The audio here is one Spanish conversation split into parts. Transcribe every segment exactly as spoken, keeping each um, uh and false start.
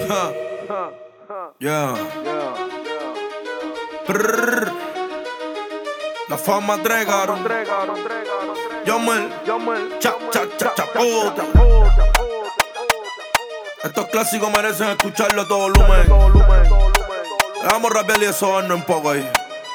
Ha. Yeah. Prrr. La fama entregaron. Yomel. Cha, cha, cha, cha, oh. Estos clásicos merecen escucharlo a todo volumen. Vamos a rapear y eso en poco ahí.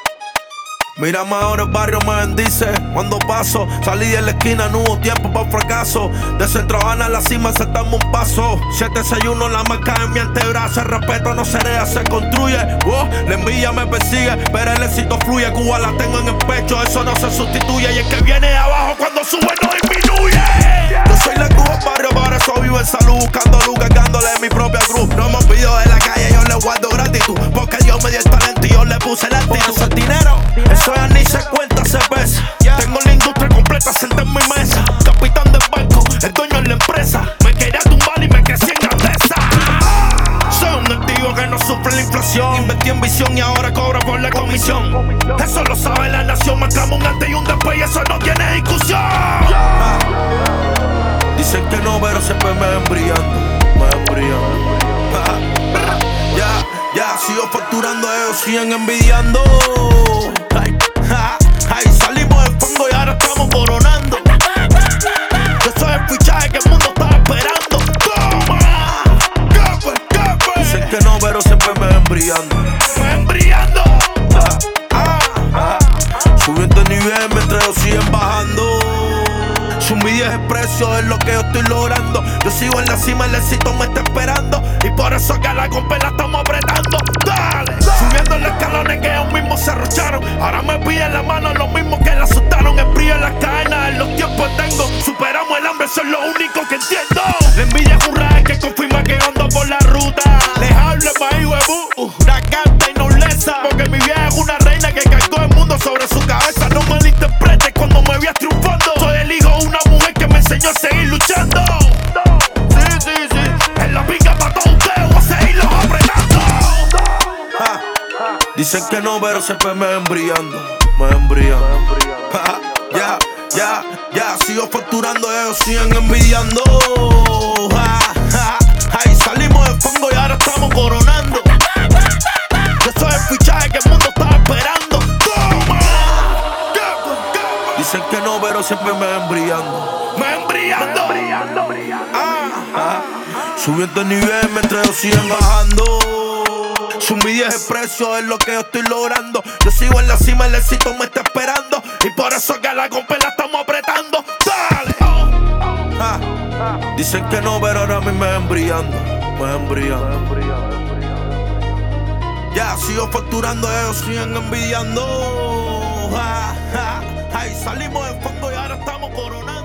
Mírame ahora, el barrio me bendice. Cuando paso, salí de la esquina, no hubo tiempo para fracaso. De Centro Habana a la cima saltamos un paso. siete seis uno la marca en mi antebrazo. El respeto no se deja, se construye. Oh, la envidia me persigue, pero el éxito fluye. Cuba la tengo en el pecho, eso no se sustituye. Y el que viene de abajo cuando sube no disminuye. Yo soy la Cuba del barrio, para eso vivo en salud. Buscando luz, cargándole mi propia cruz. No me olvido de la calle, yo le guardo gratitud. Porque Dios me dio el talento y yo le puse el actitud. Eso es dinero, eso ya ni se cuenta, se pesa. Tengo la industria completa sentada en mi mesa. Capitán del banco, el dueño de la empresa. Me quería tumbar y me crecí en grandeza. Soy un activo que no sufre la inflación. Invertí en visión y ahora cobro por la comisión. Eso lo sabe la nación. Marcamos un antes y un después y eso no tiene discusión. Ah. Dicen que no, pero siempre me ven brillando. Me ven brillando. Ah. Ya, ya, sigo facturando, ellos siguen envidiando. Ay, ja, ay, salimos del fondo y ahora estamos coronando. Yo soy el fichaje que el mundo estaba esperando. ¡Toma! ¿Qué fue? ¿Qué fue? Dicen que no, pero siempre me ven brillando. Me ven brillando. Ah, ah, ah. Subiendo el nivel mientras ellos siguen bajando. Su envidia es el precio de lo que yo estoy logrando. Yo sigo en la cima, el éxito me está esperando. Y por eso que a la compa la estamos apretando. Dale, subiendo los escalones que ellos mismos se arrocharon. Ahora me piden la mano los mismos que la asustaron. El brillo en las cadenas, en los tiempos tengo. Superamos el hambre, eso es lo único que entiendo. La envidia es un raje que confirma que ando por la ruta. Les hablo maíz huevo, una carta y nobleza. Porque mi vieja es una reina que cargó el mundo sobre su cabeza. No malinterpretes cuando me veas triunfando. Soy el hijo de una mujer que me enseñó a seguir luchando. Sí, sí, sí. En la pinga para todos ustedes voy a seguirlos apretando. Ah. Dicen que no, pero siempre me ven brillando. Me ven brillando. Ah. Ya, ya, ya. Sigo facturando, ellos siguen envidiando. Ah. Ah. Ahí salimos del fango y ahora estamos coronando. Yo soy el fichaje que el mundo estaba esperando. ¡Toma! Dicen que no, pero siempre me ven brillando. Me ven brillando. Ah, ah. Subiendo el nivel mientras ellos siguen bajando. Su envidia es el precio de lo que yo estoy logrando. Yo sigo en la cima, el éxito me está esperando. Y por eso que a la compa la estamos apretando. ¡Dale! Ah. Dicen que no, pero ahora a mí me ven brillando. Me ven brillando. Ya, sigo facturando, ellos siguen envidiando. Ah, ah. Ahí salimos del fondo y ahora estamos coronando.